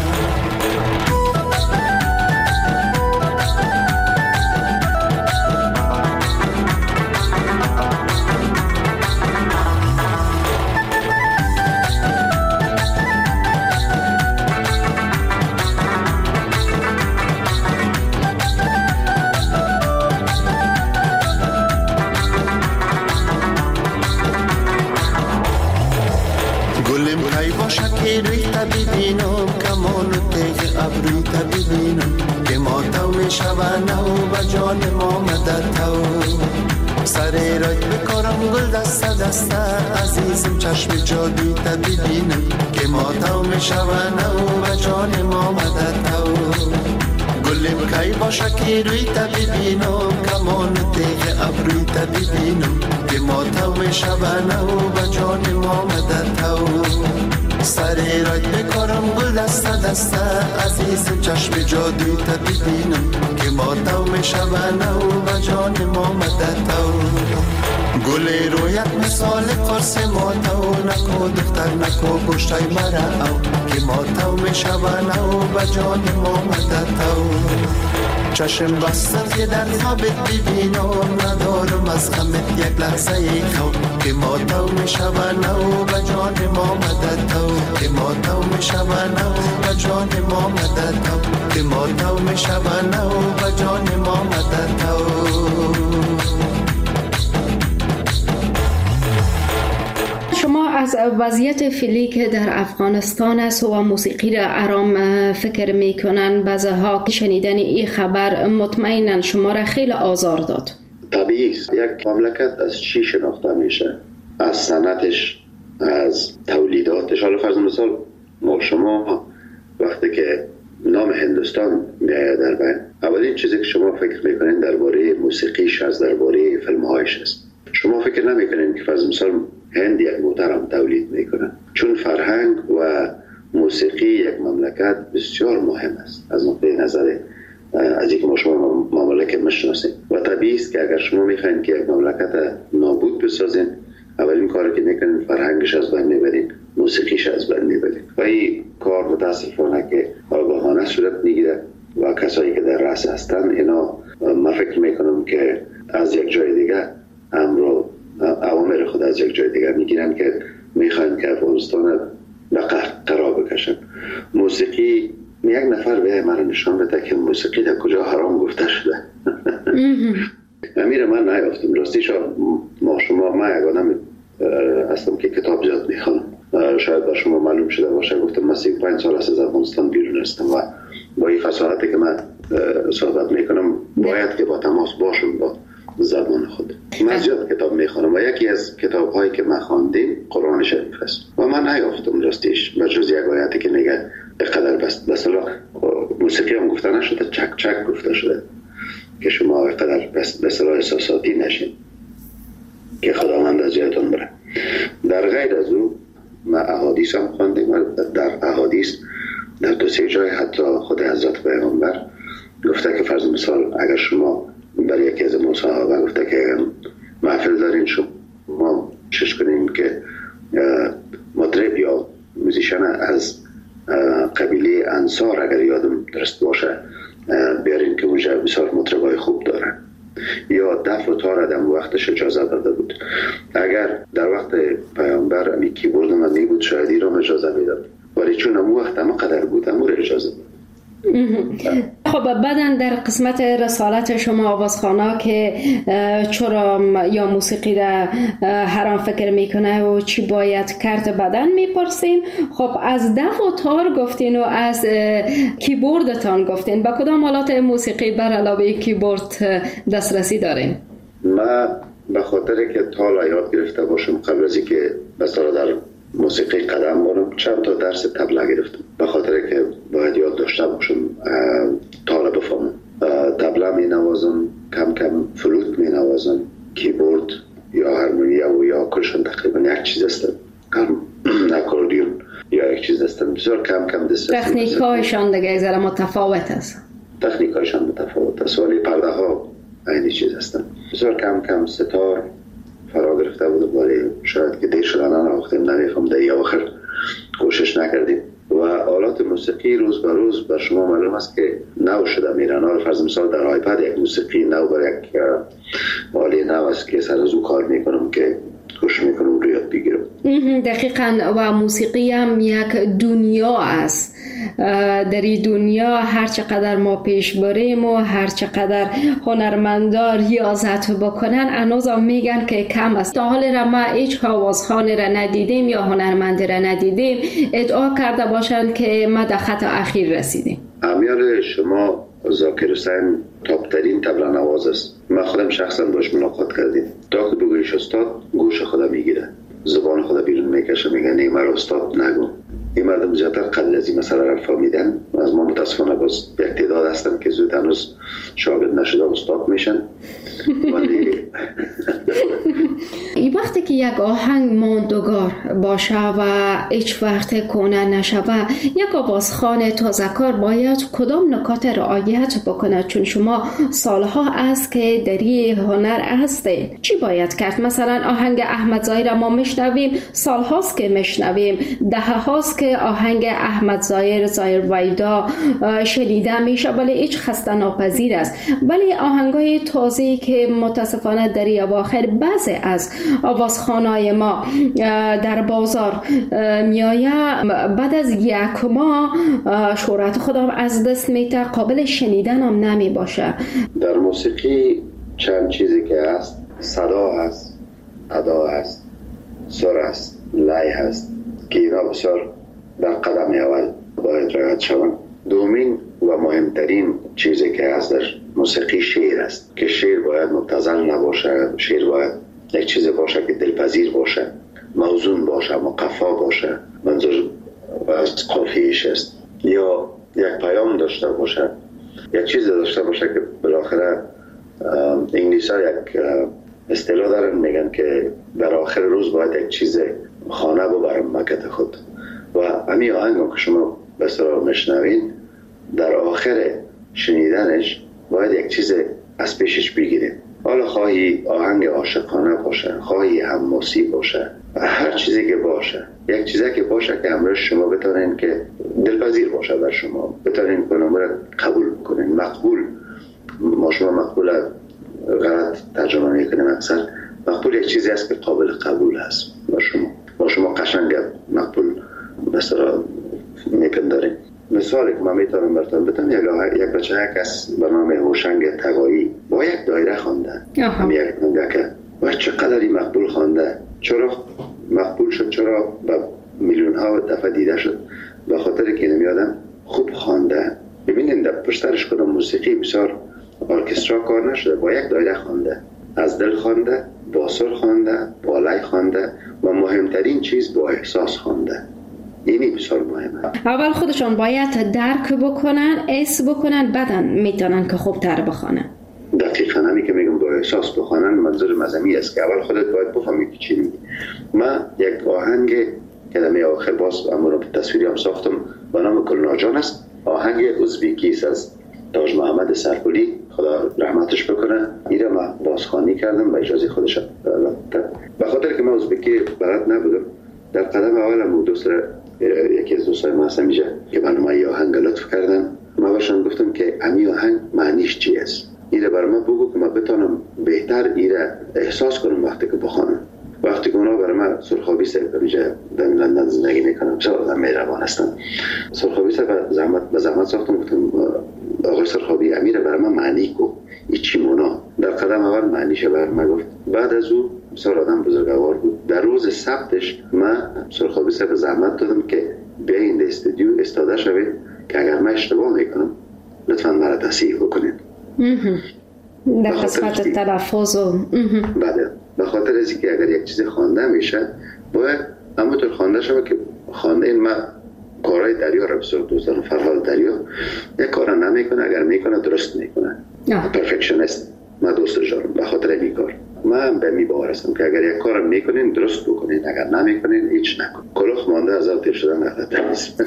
روی تا ببینم کمان و تیغ ابروی تا ببینم که ما تو میشون و با جان ما مدد سر رایت بکارم گل دسته دسته عزیزم چشم جادوی تا ببینم که ما تو میشون و با جان ما مدد گلم کی باشه که روی تا ببینم کمان و تیغ ابروی تا ببینم که ما تو میشون و با جان ما مدد سر رایت بکارم گل دسته دسته عزیزم چشم جادوی تا ببینم که ما تو میشون و با جان ما مدد گل رویت مثال قرص ما تو نکو دختر نکو گوشتای مرا او که ما تو میشون و با جان ما مدد چشم بستم که در خوابت ببینم ندارم از غمت یک لحظه خواب که ما تو میشون و با جان ما مدد که ما تو میشون و با جان ما مدد که ما تو میشون و با جان ما مدد شما از وضعیت فعلی که در افغانستان است و موسیقی را آرام فکر میکنن بعضها که شنیدن این خبر مطمئنا شما را خیلی آزار داد. طبیعی است. یک مملکت از چی شناخته میشه؟ از صنعتش، از تولیداتش. حالا فرض مثال ما شما وقتی که نام هندوستان میآید در بین، اولین چیزی که شما فکر میکنین درباره موسیقیش از درباره فیلمهایش است. شما فکر نمیکنین که فرض مثال هند یک موترم تولید میکنه، چون فرهنگ و موسیقی یک مملکت بسیار مهم است از نقطه نظر از اینکه ما شما مملکت میشناسیم. و طبیعی است که اگر شما میخواین که یک مملکت نابود بسازین، اولین کاری که میکنین فرهنگش از بین میبرین، موسیقیش از بین میبرین. و این کار متاسفانه که آگاهانه صورت میگیره و کسایی که در رأس هستن اینا من فکر میکنم که از یک جای دیگه امر اوامر خود از یک جای دیگر میگیرن که میخوان که افغانستان به قرار بکشن. موسیقی یک نفر به من نشان بده که موسیقی در کجا حرام گفته شده. امیر من نیافتم راستیش. ما شما یگانه هستم که کتاب زیاد میخوانم. شاید به شما معلوم شده باشه، گفتم من 35 سال از افغانستان بیرون هستم و با این فصاحتی که من صحبت میکنم باید که با تماس باشم با زبان خود. من زیاد کتاب میخوانم و یکی از کتاب هایی که من خواندیم قرآن شریف است و من نیافتم راستیش بجز یک آیاتی که میگه اقدر بس مثلا موسیقی هم گفته نشده، چک چک گفته شده که شما اقدر بس احساساتی نشین که خداوند از یادتون بره. در غیر از او ما احادیث هم خواندیم و در احادیث در 2-3 جای حتی خود حضرت پیغمبر گفته که فرض مثال اگر شما برای یکی از مصاحبه گفته که محفل دارین شما چش کنیم که مطرب یا موزیشن از قبیله انصار اگر یادم درست باشه بیارین که اونجا بسیار مطربای خوب دارن، یا دف و تار آدم وقتش اجازه داده بود. اگر در وقت پیامبر امی کیبورد می بود شاید این را اجازه میداد، ولی چون امو وقت اما قدر بود امو را اجازه داد. خب بعدن در قسمت رسالت شما آوازخوانا که چرا یا موسیقی را حرام فکر میکنه و چی باید کرد بدن میپرسیم. خب از دف و تار گفتین و از کیبوردتان گفتین، با کدام آلات موسیقی بر علاوه کیبورد دسترسی دارین؟ من به خاطر که تال یاد گرفته باشم قبل از اینکه مثلا در موسیقی قدم بارم چند تا درس طبله گرفتم، به خاطر که باید یاد داشته باشم تال بفهمم. طبله می نوازم، کم کم فلوت می نوازم، کیبورد یا هارمونیا و یا کلشن تقریبا یک چیز هستم، اکوردیون یا یک چیز هستم. بسیار کم کم دسترسی. تکنیکایشان دیگه ذره متفاوت است. تکنیکایشان متفاوت است ولی پرده ها اینی چیز هستن. بسیار کم کم ستار فرا گرفته بود ولی شاید که دیر شدن ناختیم نمیفهم در آخر کوشش نکردیم. و آلات موسیقی روز به روز بر شما معلوم است که نو شده میرن. فرض مثال در آیپد یک موسیقی نو بر یک آله نو است که سر از او کار میکنم که گوش میکنم رو یاد بگیرم. دقیقاً. و موسیقی هم یک دنیا است. در این دنیا هر چقدر ما پیش بریم و هر چقدر هنرمندا ریاضت بکنن هنوز هم میگن که کم است. تا حال را ما هیچ آوازخوان را ندیدیم یا هنرمند را ندیدیم ادعا کرده باشند که ما در خط اخیر رسیدیم. امیال شما ذاکر حسین تاپترین طبله نواز است. من خودم شخصا باش ملاقات کردیم. تا که بگویش استاد گوش خدا میگیره، زبان خدا بیرون میکشه، میگه نه مرا استاد نگو. این مردم زیادتر قبل از این مسئله را فهمیدن. از ما متاسفانه باز یک تعداد هستن که زود هنوز شاگرد نشده استاد میشن. ولی این وقتی که یک آهنگ ماندگار باشه و هیچ وقت کنه نشوه، یک آوازخوان تازه‌کار باید کدام نکات رعایت بکنه؟ چون شما سالها است که در این هنر هستید، چی باید کرد؟ مثلا آهنگ احمد ظاهر ما میشنویم، سالهاست که میشنویم، دههاست که آهنگ احمد ظاهر ویدا شنیده میشه ولی هیچ خسته ناپذیر است. ولی آهنگای تازه‌ای که متاسفانه در این اواخر بعضی از آوازخوانای ما در بازار میایه بعد از یک ماه شهرت خودم از دست میته، قابل شنیدن هم نمی باشه. در موسیقی چند چیزی که هست، صدا هست، ادا هست، سر هست، لای هست که اینا بسیار در قدم اول باید رعایت شوند. دومین و مهمترین چیزی که هست در موسیقی شعر است که شعر باید مبتذل نباشه. شعر باید یک چیزی باشه که دلپذیر باشه، موزون باشه، مقفا باشه، منظور از قافیه‌اش است، یا یک پیام داشته باشه، یک چیزی داشته باشه که بالاخره انگلیس‌ها یک اصطلاح دارن میگن که در آخر روز باید یک چیز خانه ببرم مکت خود. و همین آهنگ که شما بسیار میشنوین در آخر شنیدنش باید یک چیز از پیشش بگیریم. حالا خواهی آهنگ عاشقانه باشه، خواهی حماسی باشه، هر چیزی که باشه، یک چیزی که باشه که همراه شما بتونین که دلپذیر باشه بر شما، بتونین کنم را قبول کنین. مقبول، ما شما مقبول غلط ترجمه میکنیم اکثر. مقبول یک چیزی است که قابل قبول است با شما قشنگ مقبول مثلا میپنداریم. مثالی که من میتونم براتون بدم، یک بچه کس به نام هوشنگ تقایی با یک دایره خواندن. یک که و چقدر مقبول خوانده. چرا مقبول شد؟ چرا به میلیون ها دفعه دیده شد؟ به خاطر که این آدم خوب خوانده. ببینید در پشترش کدام موسیقی بسیار ارکسترا کار نشده، با یک دایره خوانده، از دل خوانده، با سر خوانده، با لای خوانده و مهمترین چیز با احساس خوانده. اینی بسیار مهمه. اول خودشون باید درک بکنن، حس بکنن، بعدن میتونن که خوب تر بخونن. دقیقاً همی که میگم با احساس بخونن، منظور مزمی است که اول خودت باید بفهمی که چی میگی. من یک آهنگ که در آخر باز امور تصویری هم ساختم با نام کلناجان است. آهنگ ازبیکی است از تاج محمد سرپولی، خدا رحمتش بکنه. ایره من بازخوانی کردم به اجازه خودش. به خاطر که من ازبیکی بلد نبودم، در قدم اولم یکی از دوستای ما هستم اینجا که برنامه یه آهنگ لطف کردن. من باشم گفتم که امی آهنگ معنیش چی است؟ ایره برای من بگو که من بتانم بهتر ایره احساس کنم وقتی که بخوانم. وقتی که اونا برای من سرخابی سر اینجا در لندن زندگی میکنم، بسیار آدم مهربان هستن. سرخابی سر به زحمت ساختم، گفتم آقای سرخابی امیره برای من معنی کو، این چی مونا؟ در قدم اول معنیشه برای من گفت. بعد از او بسیار آدم بزرگوار بود. در روز ثبتش من سرخابی سر به زحمت دادم که بیا این استودیو استاده شوید که اگر من اشتباه میکنم لطفاً مرا تصحیح بکنید. در قسمت تلفظ و بله، به خاطر از اینکه اگر یک چیز خوانده میشه باید همونطور خوانده شود که خوانده. این من کارهای دریا را بسیار دوست دارم. فرهاد دریا یک کار نمیکنه، اگر میکنه درست میکنه. پرفکشنیست من دوست دارم. به خاطر این کار من به می باور هستم که اگر یک کار میکنین درست بکنین، اگر نمیکنین هیچ نکن. کلوخ مانده از آب تیر شدن غلطه نیست.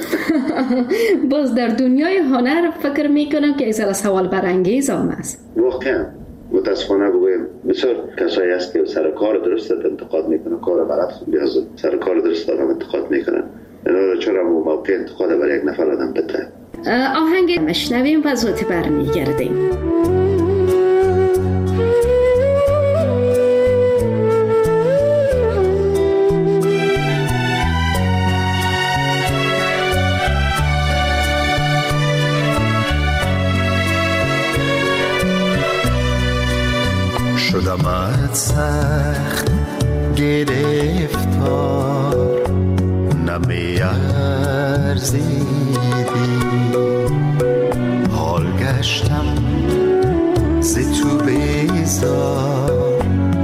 باز در دنیای هنر فکر میکنم که ایزال سوال برانگیز هم است. واقعا متاسفانه بگویم بسیار کسایی هست که سر کار درست انتقاد میکنن، کار بلد خود بیازد سر کار درست دارم انتقاد میکنن. اینا چرا موقع انتقاد برای یک نفر آدم بده. آهنگ مشنویم و زود برمیگردیم. شدمت سخت گرفتار، نمیارزیدی، حال گشتم ز تو بیزار،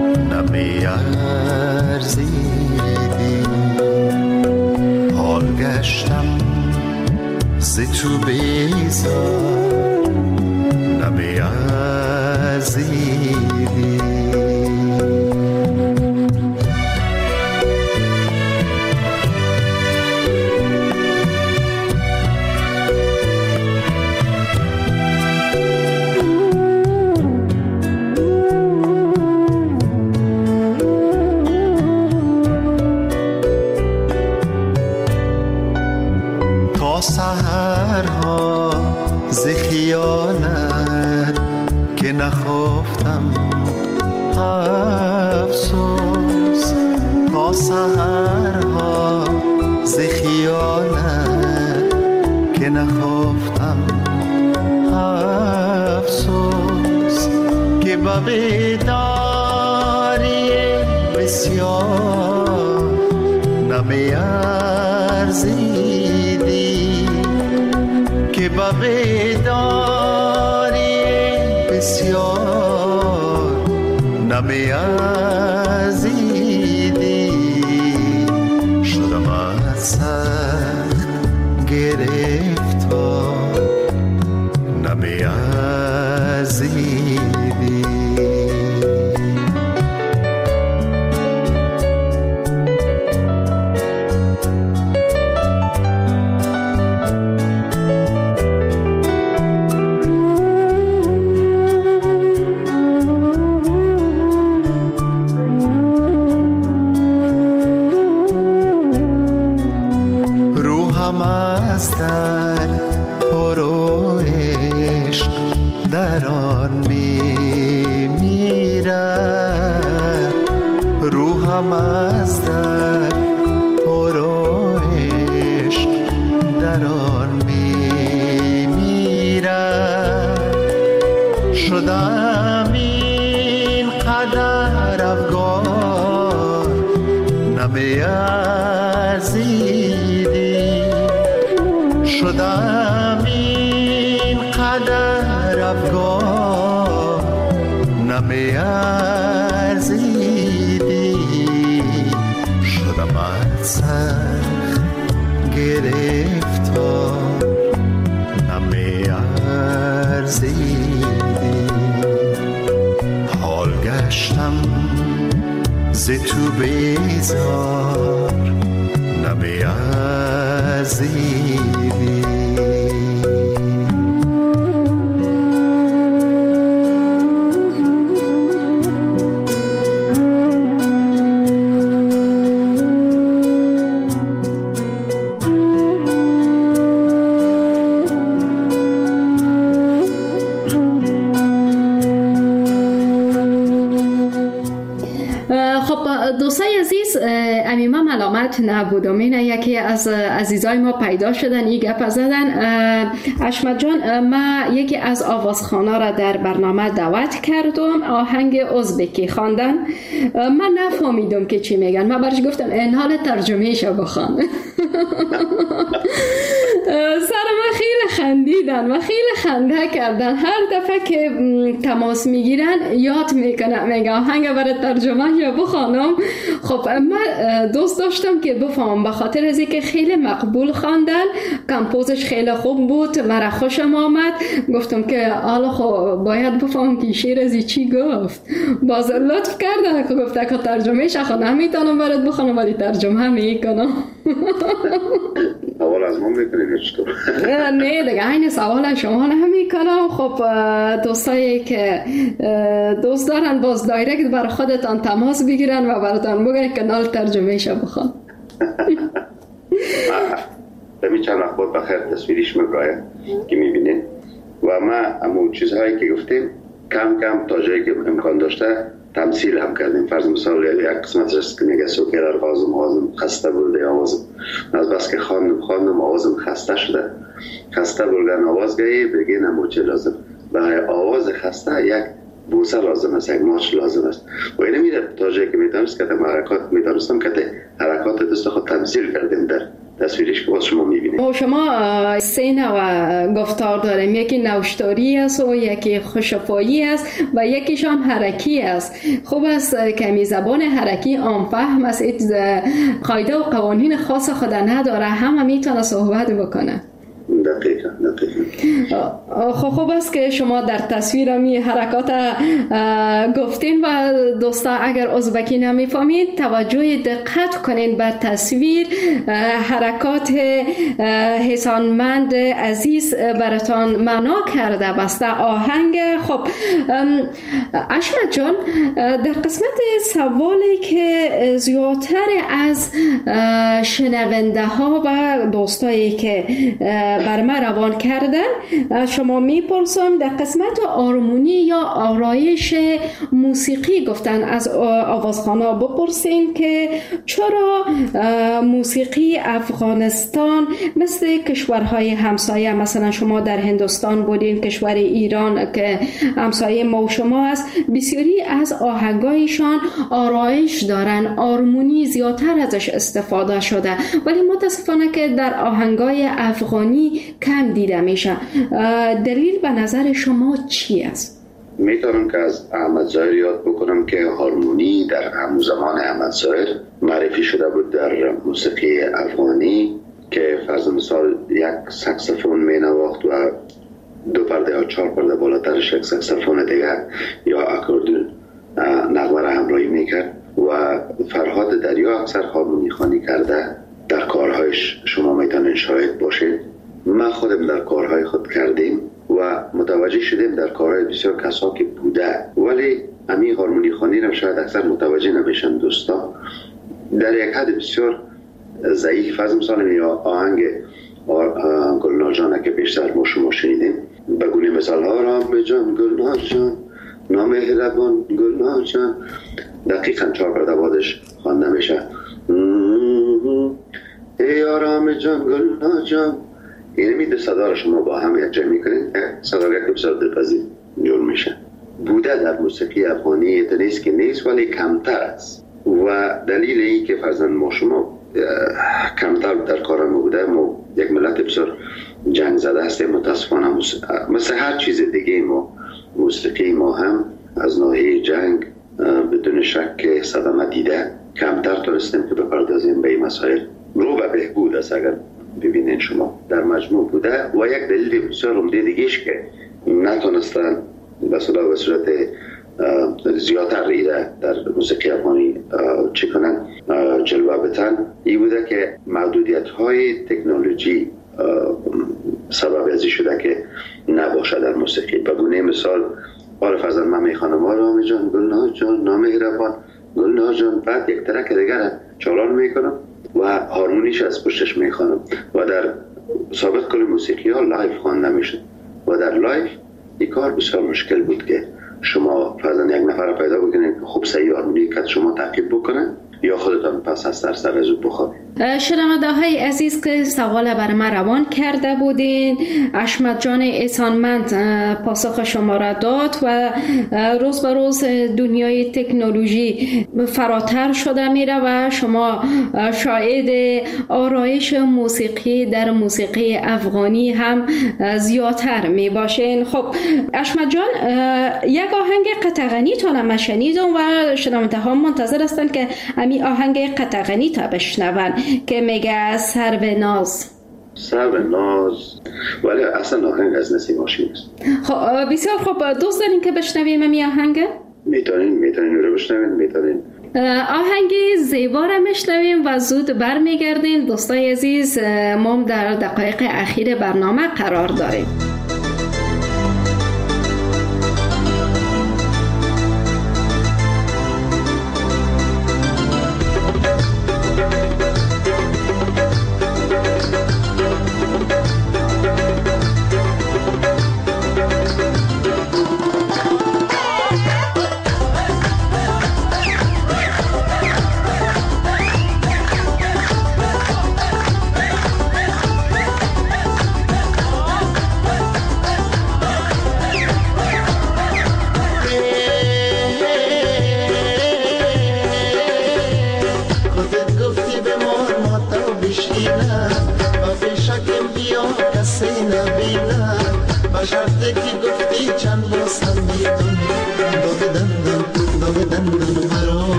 نمیارزیدی، حال گشتم ز تو بیزار، نمیارزیدی. سحرها ز خیالت که نخفتم افسوس، تا سحرها ز خیالت که نخفتم افسوس، که با بیداری بسیار نمیارزیدی، که با بیداری بسیار نمیارزیدی. شدم از سخت گرفتار، نمیارزیدی. شدم این قدر افغان نمیارزیدی شدم از سخت گرفتار نمیارزیدی حال گشتم ز تو بیزار نمیارزیدی دوستای عزیز، امیما ملامت نبودم. این یکی از عزیزای ما پیدا شدن این گپ زدن. اشمت جان، ما یکی از آوازخوانا را در برنامه دعوت کردم، آهنگ ازبکی خواندن. من نفهمیدم که چی میگن. من برش گفتم این حال ترجمهش بخوان. سر من خیلی خندیدن و خیلی خنده کردن. هر دفعه که تماس میگیرن یاد میکنم میگه آهنگ برای ترجمه یا بخوانم. خب من دوست داشتم که بفهم، به خاطر از اینکه خیلی مقبول خواندن، کمپوزش خیلی خوب بود، مرا خوشم آمد. گفتم که حالا خب باید بفهم که شعر از چی گفت. باز لطف کردن که گفته که ترجمهش خود نمیتونم برات بخوانم ولی ترجمه میکنم. اول از ما میکنیم چطور؟ نه دیگه این سوال شما نمیکنم. خب دوستایی که دوست دارن باز دایرکت بر خودتان تماس بگیرن و براتان بگن که نال ترجمهش بخوان. دمی چند وقت بود بخیر تصویریش مگراید که میبینید و ما امو چیزهایی که گفتیم کم کم تا جایی که امکان داشته تمثیل هم کردیم. فرض مثال یک قسمت رست که میگه سوکر آوازم خسته بوده آوازم از بس که خواندم آوازم خسته شده. خسته بودن آواز گایی بگین امو چه لازم برای آواز خسته یک بوسه لازم است، یک ماچ لازم است. و اینه میره تا جایی که میتونست که حرکات میتونستم که حرکات دست خود تمثیل کردیم در تصویرش که باز شما میبینید. شما سه نوع گفتار داریم، یکی نوشتاری است و یکی خوشفایی است و یکیشان حرکی است. خوب است کمی زبان حرکی عام فهم است، قاعده و قوانین خاص خود نداره، همه میتونه صحبت بکنه. دقیقا. خوب است که شما در تصویر می حرکات گفتین و دوستا اگر ازبکی نمیفهمید توجه دقت کنین بر تصویر. حرکات حسانمند عزیز براتان معنا کرده بسته آهنگ. خب اشمت جان، در قسمت سوالی که زیادتر از شنونده ها و دوستایی که بر ما روان کردن شما میپرسم، در قسمت آرمونی یا آرایش موسیقی گفتن از آوازخوانا بپرسین که چرا موسیقی افغانستان مثل کشورهای همسایه، مثلا شما در هندوستان بودین، کشور ایران که همسایه ما و شما است، بسیاری از آهنگایشان آرایش دارن، آرمونی زیادتر ازش استفاده شده، ولی متاسفانه که در آهنگای افغانی کم دیده میشه. دلیل به نظر شما چی است؟ میتونم که از احمد ظاهر یاد بکنم که هارمونی در همون زمان احمد ظاهر معرفی شده بود در موسیقی افغانی که فرض مثال یک ساکسفون می نواخت و 2 پرده یا 4 پرده بالاترش یک ساکسفون دیگر یا اکوردیون نغمه را همراهی میکرد و فرهاد دریا اکثر هارمونی خوانی کرده در کارهایش. شما میتونید شاهد باشید، ما خودم در کارهای خود کردیم و متوجه شدیم در کارهای بسیار کسا که بوده، ولی همین هارمونی خوانی را شاید اکثر متوجه نمیشن دوستا. در یک حد بسیار ضعیف، از مثال یا آهنگ گلنار جان که بیشتر ما شما شنیدیم، بگونی مثال ها رام جان گلنار جان نامهربان گلنار جان، دقیقا 4 پرده بعدش خوانده میشه ای آرام جان گلنار جان. یعنی میده صدا را شما با هم یک جای میکنید، صداگر که بسیار دلپذیر جور میشه. بوده در موسیقی افغانی نیست که نیست، ولی کمتر است و دلیل این که فرزند ما شما کمتر در کار ما بوده. ما یک ملت بسیار جنگ زده هستیم متاسفانه، مثل هر چیز دیگه ما موسیقی ما هم از ناحیه جنگ بدون شک صدمه دیده، کمتر تونستیم که بپردازیم به این مسائل. رو به بهبود است اگر ببینین شما در مجموع بوده و یک دلیل بسیار عمده دیگه‌اش که نتونستن به صورت زیادتر ریده در موسیقی افغانی چه کنن جلوه بتن، این بوده که محدودیت های تکنولوژی سبب ازی شده که نباشه در موسیقی. به گونه مثال عارف از من میخوانم آرام جان گلنار جان نامهربان گلنار جان، بعد یک ترک دیگر چالان میکنم و هارمونیش از پشتش میخوانم و در سابق کل موسیقی ها لایف خوانده میشد و در لایف این کار بسیار مشکل بود که شما فرضاً یک نفر پیدا بکنید که خوب صحیح هارمونی که شما تعقیب بکنه یا خودتان پس از سر از او بخوابید. شنونده های عزیز که سوال بر ما روان کرده بودین، اشمت جان احسانمند پاسخ شما را داد و روز به روز دنیای تکنولوژی فراتر شده میره و شما شاهد آرایش موسیقی در موسیقی افغانی هم زیادتر می باشین. خب اشمت جان، یک آهنگ قطغنی تا شنیدم و شنونده ها منتظر هستند که امی آهنگ قطغنی تا بشنون که میگه سر به ناز. سر به ناز ولی اصلا آهنگ از نسیم هاشمی است. خب بسیار خوب، دوست دارین که بشنویم امی آهنگ؟ میتونین رو بشنوین، میتونین. آهنگ زیبا را میشنویم و زود برمیگردیم. دوستای عزیز، ما در دقایق اخیر برنامه قرار داریم.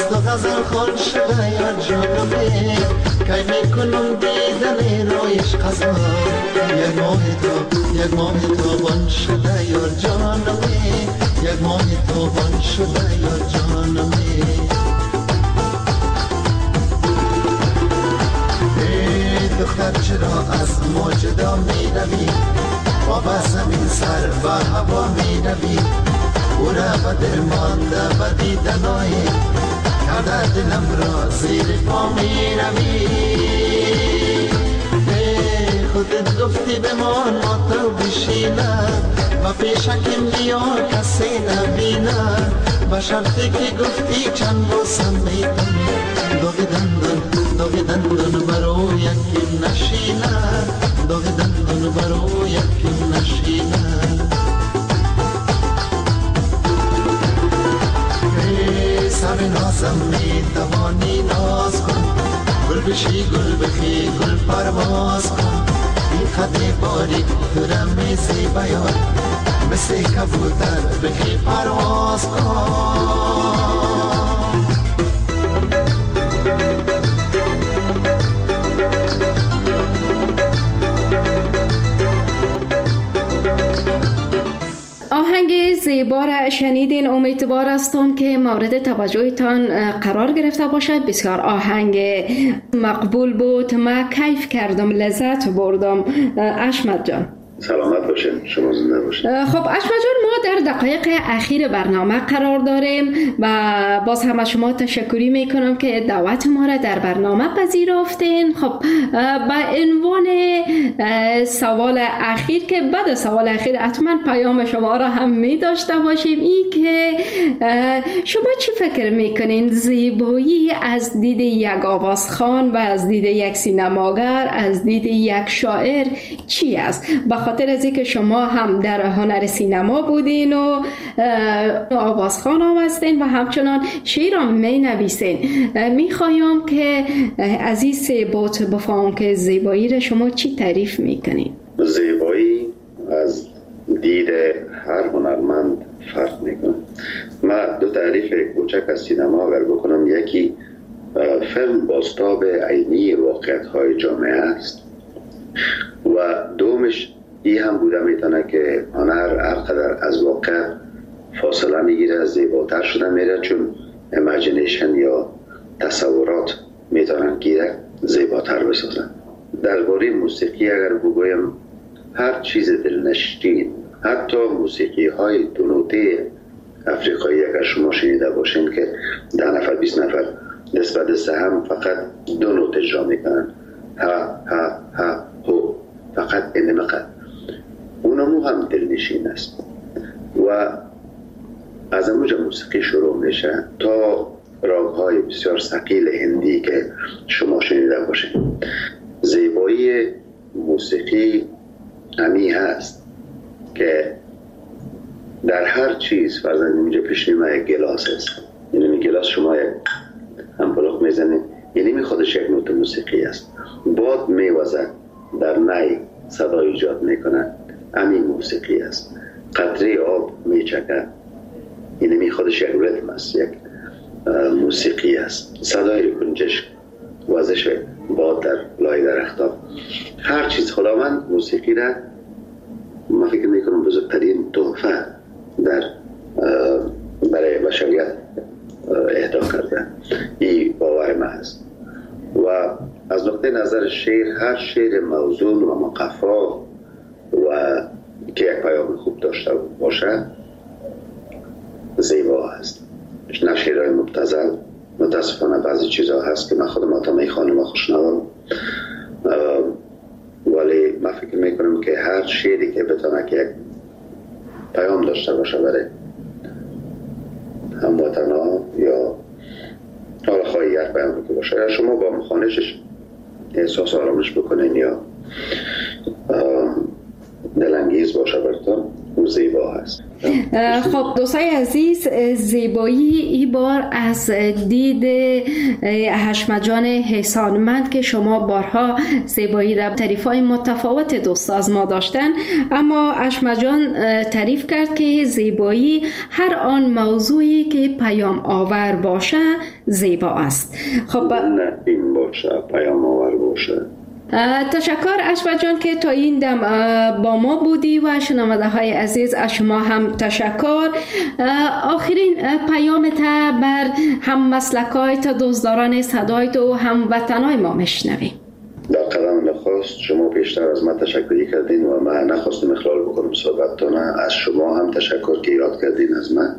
تو غزل خون شده یا جانمه که میکنم دیدن رویش قضا یک ماه تو بان شده یا جانمه یک ماه تو بان شده یا جانمه دختر چرا از ما جدا می روی با به زمین سر و هوا می روی او را به دل مانده و دیدنای کرده دلم را زیر پا می روی خودت گفتی بمان ما تو بشینه و پیشکم بیا کسی نبینه با شرطی که گفتی چند بوسم میدم دوغ دندون برو یکی نشینه دوغ دندون برو یکی نشینه سر نازم میتوانی ناز کن گل بشی گل بخی گل پرواز کن این خدی باریک تو رمیزی بیار مثل کبوتر بخی پرواز کن آهنگ زیبا را شنیدین. امیدوار هستم که مورد توجهتان قرار گرفته باشد. بسیار آهنگ مقبول بود، ما کیف کردم، لذت بردم. اشمت جان سلامت باشین، شما زنده باشین. خب اشمت جان، ما در دقایق اخیر برنامه قرار داریم و باز هم از شما تشکری میکنم که دعوت ما را در برنامه پذیرفتین. خب به عنوان سوال اخیر که بعد سوال اخیر حتما پیام شما را هم می داشته باشیم، این که شما چی فکر میکنین زیبایی از دید یک آوازخوان و از دید یک سینماگر، از دید یک شاعر چی است؟ خاطر از اینکه شما هم در هنر سینما بودین و آوازخوان هم هستین و همچنان شعر هم می نویسین، می خواهیم که از این سه بوت بفهم که زیبایی را شما چی تعریف میکنین؟ زیبایی از دید هر هنرمند فرق میکنه. من دو تعریف کوچک از سینما اگر بکنم، یکی فیلم بازتاب عینی واقعیت های جامعه است و دومش این هم بوده میتونه که هنر هر قدر از واقع فاصله میگیره زیباتر شده میره، چون ایمیجینیشن یا تصورات میتونن گیره زیباتر بسازن. درباره موسیقی اگر بگویم، هر چیز دلنشین، حتی موسیقی های دو نوته افریقایی اگر شما شنیده باشین که 10 نفر 20 نفر دست به دست هم فقط دو نوت اجرا میکنن، ها ها ها هو، فقط این مقدر، اونمو هم دلنشین است و از اونجا موسیقی شروع میشه تا راگ‌های بسیار ثقیل هندی که شما شنیده باشین. زیبایی موسیقی همی هست که در هر چیز، فرضاً اینجا پیش ما یک گلاس هست، یعنی این گلاس شما یک همپلوخ میزنید، یعنی می خودش یک نوت موسیقی است. باد میوزد در نی صدا ایجاد میکنه، همین موسیقی است. قطره آب میچکه، یعنی می خودش یک ریتم است، یک موسیقی است. صدای گنجش، وزش باد در لای درختها، هر چیز. خداوند موسیقی را من فکر میکنم بزرگترین تحفه برای بشریت اهدا کرده. این باور من است و از نقطه نظر شعر، هر شعر موزون و مقفا و که یک پیام خوب داشته باشه زیبا است. نه شعرهای مبتذل، متاسفانه بعضی چیزها هست که من خودم آتا میخوانم و خوشنوام، ولی من فکر میکنم که هر شعری که بتونه که یک پیام داشته باشه برای هموطنها یا حالا خواهی یک پیام که باشه، یا شما با مخوانشش احساس آرامش بکنین یا دلانگیز باشه براتون، او زیبا هست. خب دوستای عزیز، زیبایی این بار از دید حشمت جان احسانمند که شما بارها زیبایی را تعریف‌های متفاوت دوست از ما داشتن، اما حشمت جان تعریف کرد که زیبایی هر آن موضوعی که پیام آور باشه زیبا است. خب نه این باشه پیام آور باشه. تشکر حشمت جان که تا این دم با ما بودی و شنونده های عزیز از شما هم تشکر. آخرین پیامت بر هم مسلکای تا دوستداران صدای تو هم وطنای ما میشنویم. در قدم نخواست شما پیشتر از من تشکری کردین و من نخواستم اخلال بکنم صحبتتانه. از شما هم تشکر که ایراد کردین از من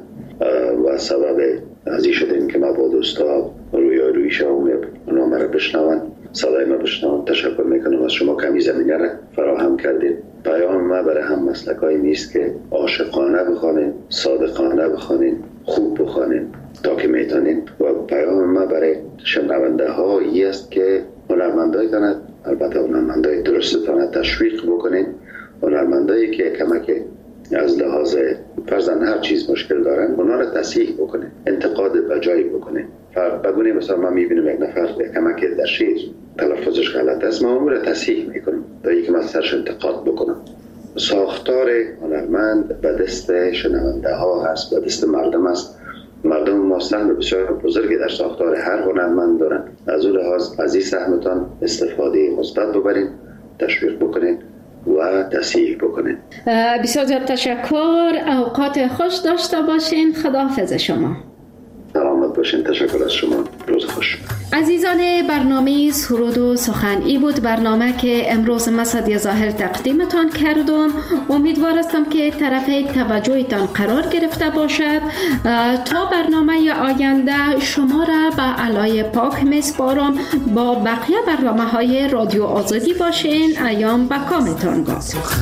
و سبب ازی شدیم که ما با دوستا روی شما نامه را بشنون، صدای ما بشنون. تشکر میکنم از شما کمی زمینه را فراهم کردین. پیام ما برای هم مسلکایی نیست که عاشقانه بخوانین، صادقانه بخوانین، خوب بخوانین تا که میتونین، و پیام ما برای شنونده هایی است که هنرمندای تانه، البته هنرمندای درست تانه تشویق بکنین، هنرمندایی که کمک از لحاظ فرضاً هر چیز مشکل دارن اونا را تصحیح بکنه، انتقاد بجایی بکنه. بگونه مثلا ما میبینیم یک نفر کمک در شعر تلفظش غلط است، ما اون را تصحیح میکنیم تا اینکه من سرش انتقاد بکنم. ساختار هنرمند به دست شنونده ها هست، به دست مردم است. مردم ما سهم بسیار بزرگی در ساختار هر هنرمند دارن. از اون لحاظ از این سهمتان استفاده مثبت ببرین، تشویق بکنین و تصحیح بکنین. بسیار زیاد تشکر. اوقات خوش داشته باشین. خداحافظ شما. سلامت باشین. تشکر از شما. روز خوش. عزیزان برنامه سرود و سخن ای بود برنامه که امروز من سعدیه ظاهر تقدیمتان کردم. امیدوار هستم که طرف توجهتان قرار گرفته باشد. تا برنامه آینده شما را به علای پاک میسپارم. با بقیه برنامه های رادیو آزادی باشین. ایام به کامتان باد.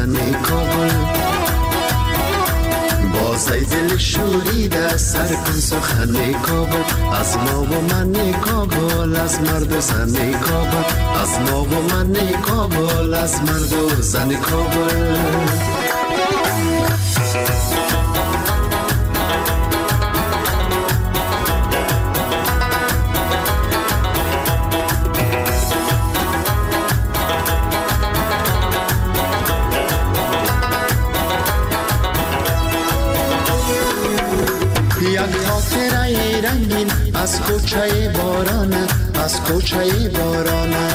بازای دل شوریده سر کن سخن کابل، از ما و من کابل، از مرد و زن کابل، از ما و من کابل، از مرد و زن کابل. رنگین از کوچه بارانه، از کوچه بارانه.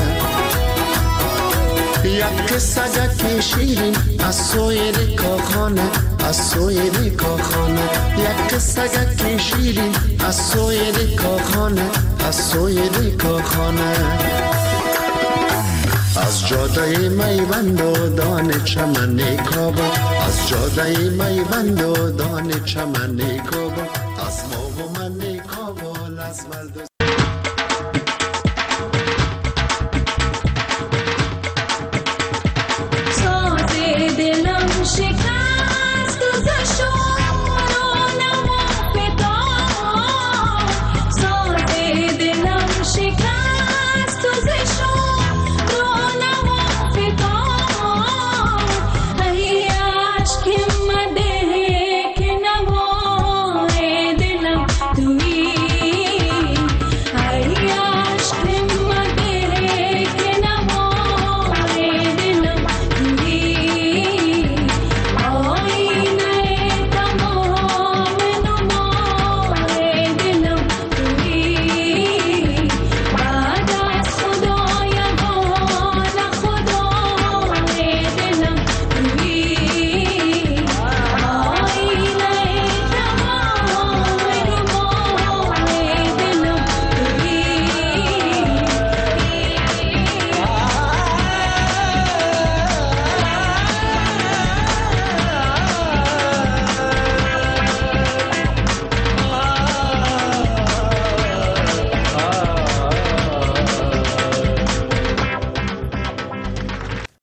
یک سگک شیرین از سوی کاخانه، از سوی کاخانه. یک سگک شیرین از سوی کاخانه، از سوی کاخانه. از جاده میوند و دان چمن کابل، از جاده میوند و دان چمن کابل، از ما و من کابل، از مرد